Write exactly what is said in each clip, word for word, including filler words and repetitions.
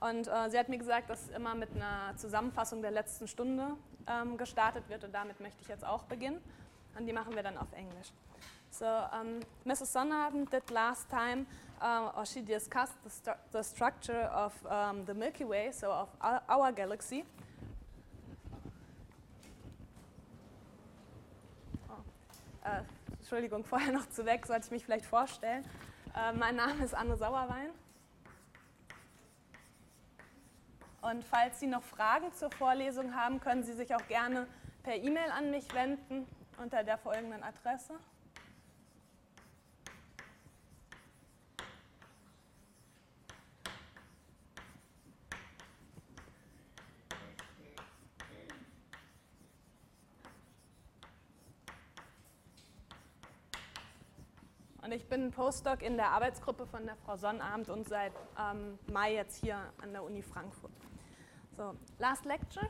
Und äh, sie hat mir gesagt, dass immer mit einer Zusammenfassung der letzten Stunde ähm, gestartet wird und damit möchte ich jetzt auch beginnen. Und die machen wir dann auf Englisch. So, um, Missus Sonnabend did last time, uh, or she discussed the, stu the structure of um, the Milky Way, so of our, our galaxy. Oh. Uh, Entschuldigung, vorher noch zu weg, sollte ich mich vielleicht vorstellen. Uh, mein Name ist Anne Sauerwein. Und falls Sie noch Fragen zur Vorlesung haben, können Sie sich auch gerne per E-Mail an mich wenden unter der folgenden Adresse. Und ich bin Postdoc in der Arbeitsgruppe von der Frau Sonnabend und seit ähm, Mai jetzt hier an der Uni Frankfurt. So, last lecture.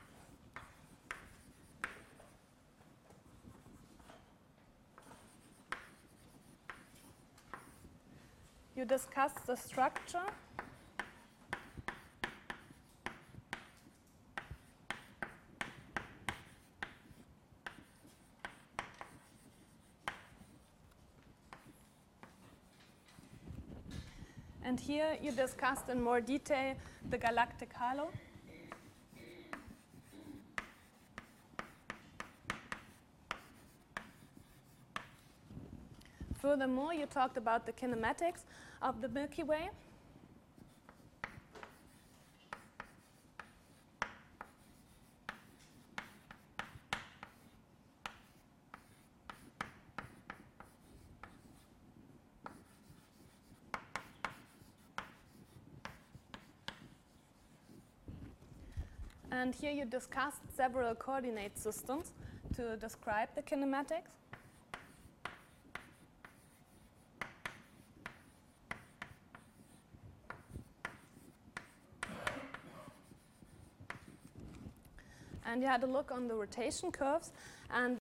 You discussed the structure. And here you discussed in more detail the galactic halo. Furthermore, you talked about the kinematics of the Milky Way. And here you discussed several coordinate systems to describe the kinematics. And you had a look on the rotation curves and